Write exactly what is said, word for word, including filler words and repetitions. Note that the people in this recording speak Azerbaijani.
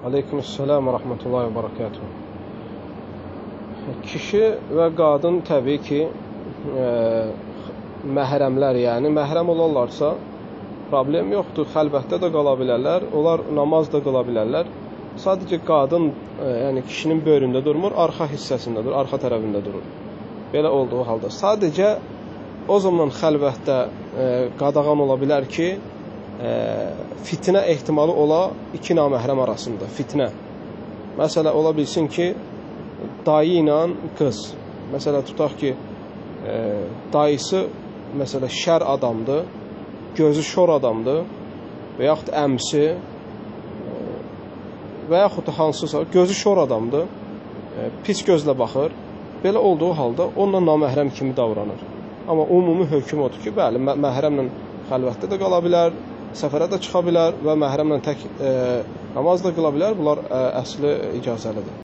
Aleykümselam və rəhmətullahi və barakatuhu. Kişi və qadın təbii ki, e, məhrəmlər, yəni məhrəm olarlarsa problem yoxdur, xəlvətdə də qala bilərlər, onlar namaz da qıla bilərlər. Sadəcə qadın, e, yəni kişinin böyründə durmur, arxa hissəsində durur, arxa tərəfində durur. Belə olduğu halda sadəcə o zaman xəlvətdə e, qadağan ola bilər ki, e, fitnə ehtimalı ola iki naməhrəm arasında, fitnə. Məsələ ola bilsin ki, dayı ilə qız, məsələ tutaq ki, e, dayısı məsələ şər adamdır, gözü şor adamdır və yaxud əmsi e, və yaxud da hansısa gözü şor adamdır, e, pis gözlə baxır. Belə olduğu halda onunla naməhrəm kimi davranır. Amma ümumi hökm odur ki, bəli, məhrəmlə xəlvətdə də qala bilər, səfərə də çıxa bilər və məhrəmlə tək e, namaz da qıla bilər. Bunlar e, əsli icazəlidir.